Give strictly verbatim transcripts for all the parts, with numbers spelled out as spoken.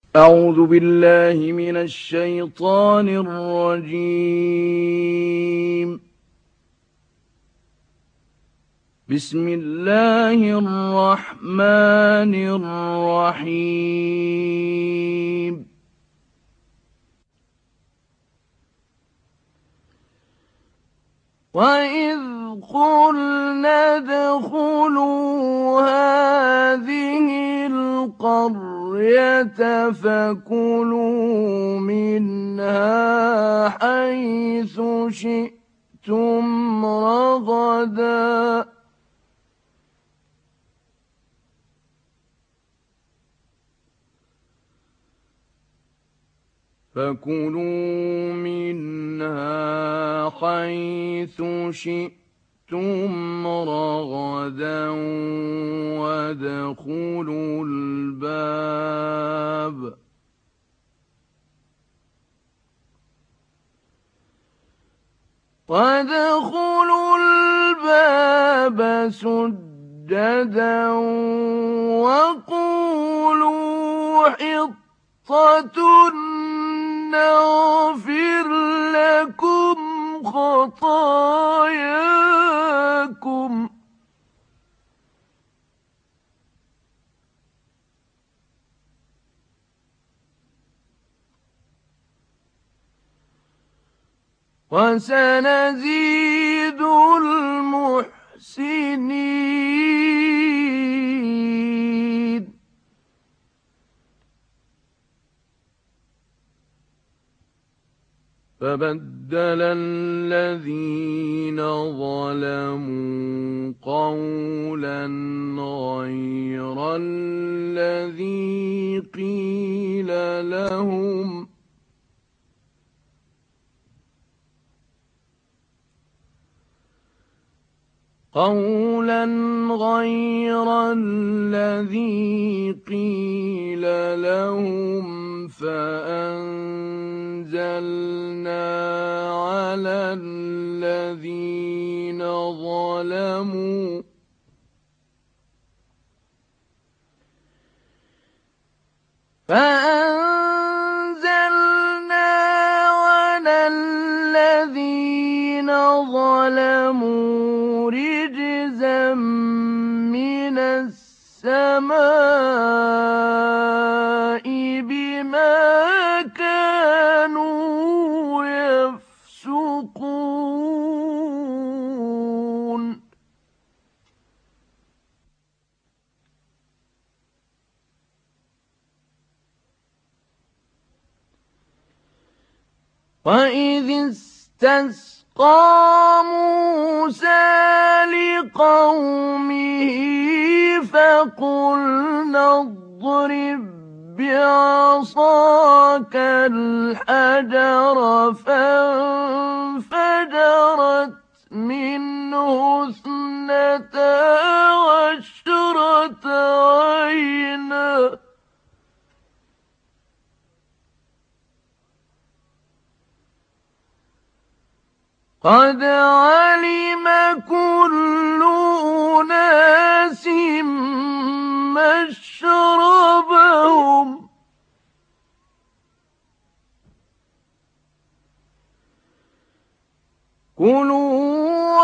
أعوذ بالله من الشيطان الرجيم. بسم الله الرحمن الرحيم. وإذ قلنا ادخلوا هذه القرية فكلوا منها حيث شئتم رغدا فكلوا منها حيث شئتم رغدا وادخلوا الباب وادخلوا الباب سجدا وقولوا حطة نغفر لكم خطاياكم وسنزيد المحسنين. فبدل الذين ظلموا قولا غير الذي قيل لهم قولا غير الذي قيل لهم فأنزلنا على الذين ظلموا فأنزلنا على الذين ظلموا رجزا من السماء بما كانوا يفسقون. وإذ استسقى موسى لقومه فقلنا اضرب بعصاك الحجر فانفجرت منه اثنتا عشرة عينا قد علم كل أناس مشربهم كلوا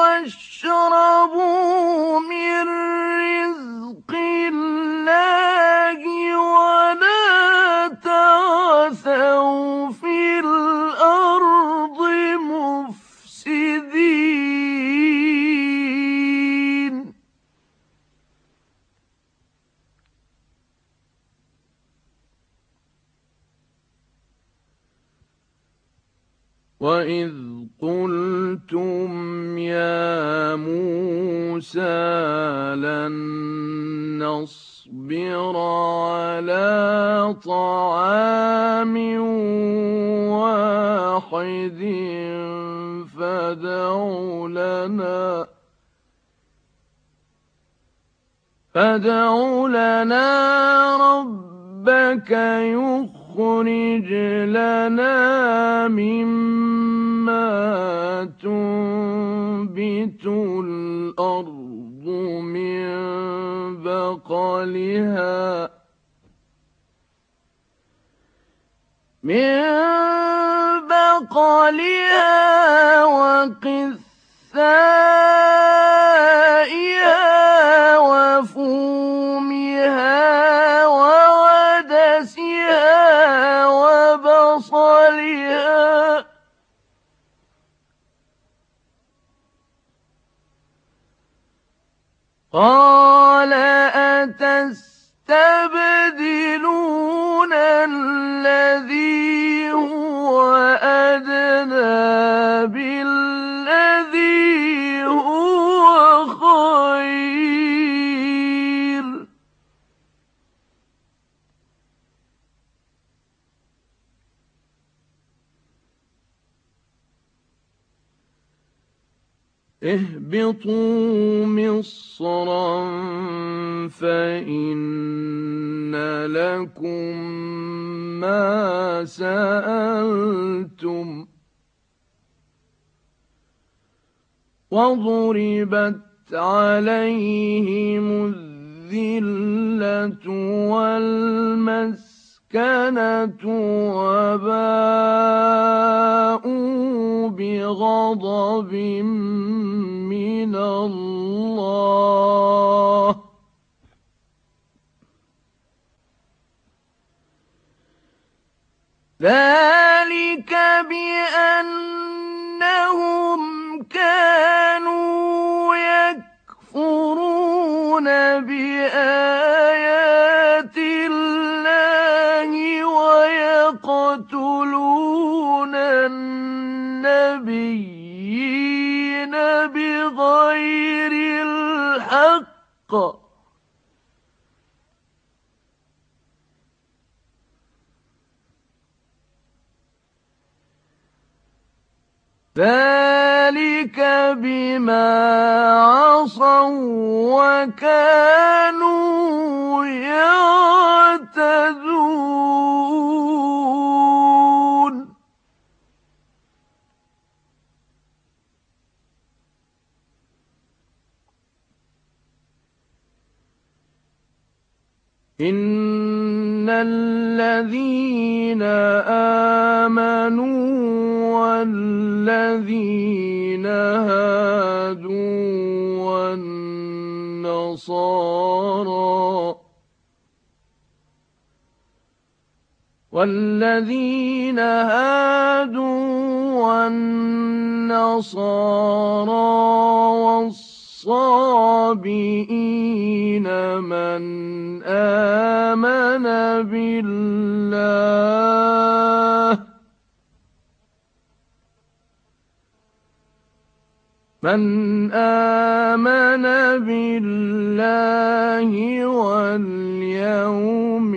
واشربوا من رزق الله ولا تعثوا في الأرض مفسدين. وإذ قلتم يا موسى لن نصبر على طعام واحد فادع لنا فادع لنا ربك يخرج لنا مما تنبت الأرض من بقلها من بقلها وقثائها وفومها وعدسها وبصلها قال أتستبدلون الذي هو أدنى بالذي هو خير اهبطوا مصرا فإن لكم ما سألتم وضربت عليهم الذلة والمسكنة وباءوا بغضب من الله ذلك بأنهم كانوا يكفرون بآيات الله ويقتلون النبيين بغير الحق ذلك بما عصوا وكانوا يعتدون إن الذين آمنوا والذين هادوا والنصارى والذين هادوا والنصارى والصابئين من آمن بالله من آمن بالله واليوم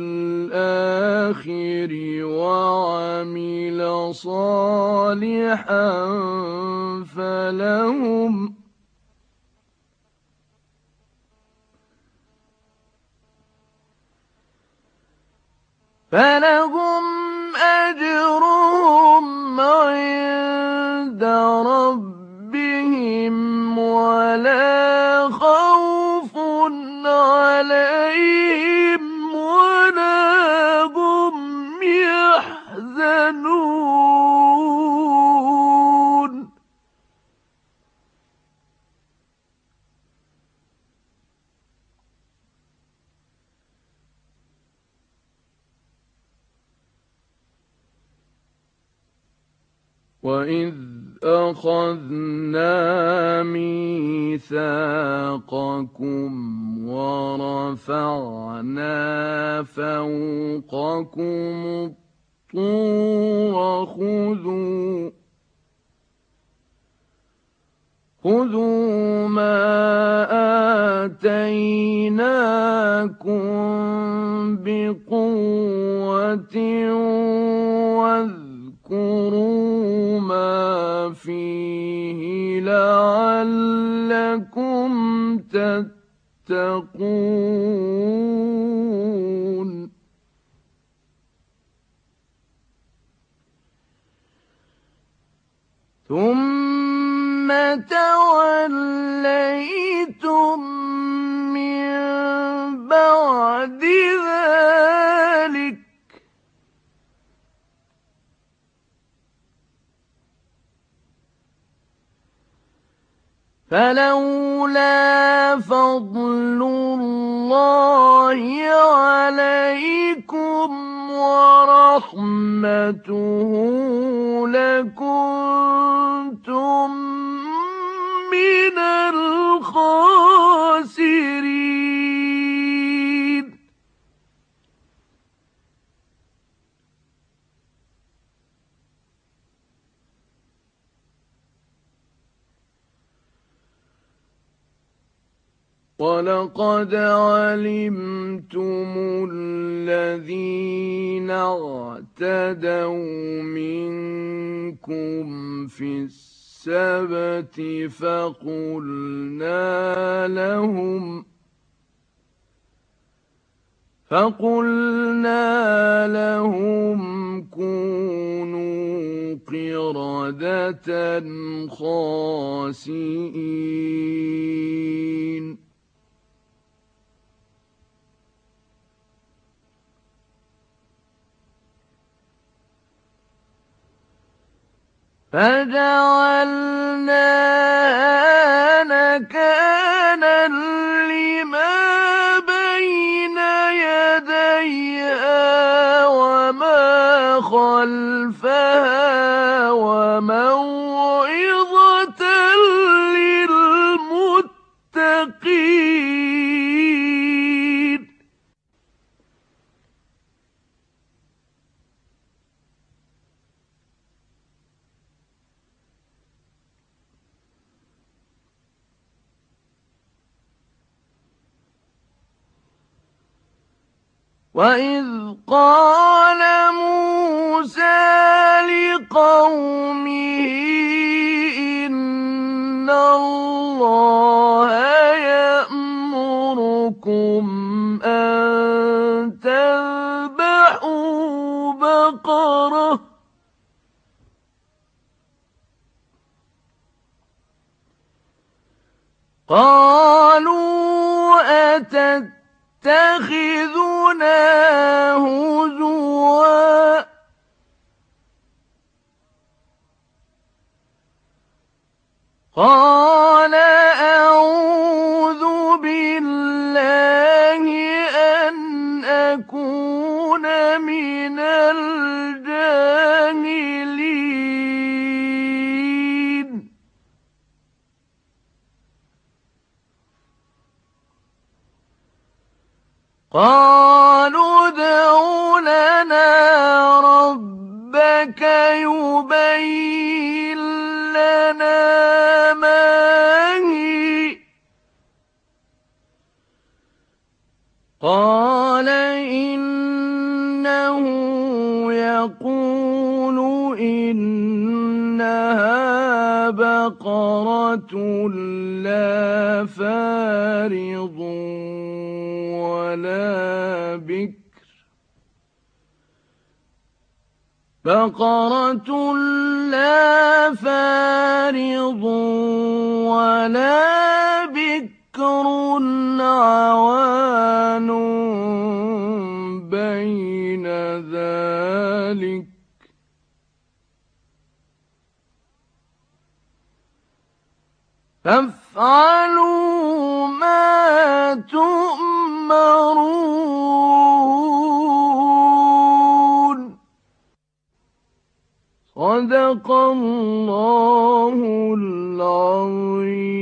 الآخر وعمل صالحا فلهم فلهم أجرهم عند ربهم ولا خوف عليهم ولا هم يحزنون وإذ أخذنا ميثاقكم ورفعنا فوقكم الطور خذوا خذوا ما آتيناكم بقوة واذكروا ما فيه لعلكم تتقون ثم توليتم من بعد ذلك فلولا فضل الله عليكم ورحمته لكنتم من الخاسرين. وَلَقَدْ عَلِمْتُمُ الَّذِينَ اعْتَدَوْا مِنكُمْ فِي السَّبْتِ فَقُلْنَا لَهُمْ فَقُلْنَا لَهُمْ كُونُوا قِرَدَةً خَاسِئِينَ. فَجَعَلْنَاهَا نَكَالًا لِّمَا بَيْنَ يَدَيْهَا وَمَا خَلْفَهَا وَمَوْعِظَةً لِّلْمُتَّقِينَ. وَإِذْ قَالَ مُوسَىٰ لِقَوْمِهِ إِنَّ اللَّهَ يَأْمُرُكُمْ أَن تَذْبَحُوا بَقَرَةً قَالُوا أَتَتَّخِذُنَا هُزُوًا قَالَ أَعُوذُ بِاللَّهِ أَنْ أَكُونَ مِنَ الْجَاهِلِينَ. قَالُوا ادْعُ لَنَا رَبَّكَ يُبَيِّن لَّنَا مَا هِيَ قَالَ إِنَّهُ يَقُولُ إِنَّهَا بَقَرَةٌ لَّا فَارِضٌ وَلَا بِكْرٌ بَقَرَةٌ لَّا فَارِضٌ وَلَا بِكْرٌ عَوَانٌ بَيْنَ ذَٰلِكَ فَافْعَلُوا مَا تُؤْمَرُونَ. صدق الله العظيم.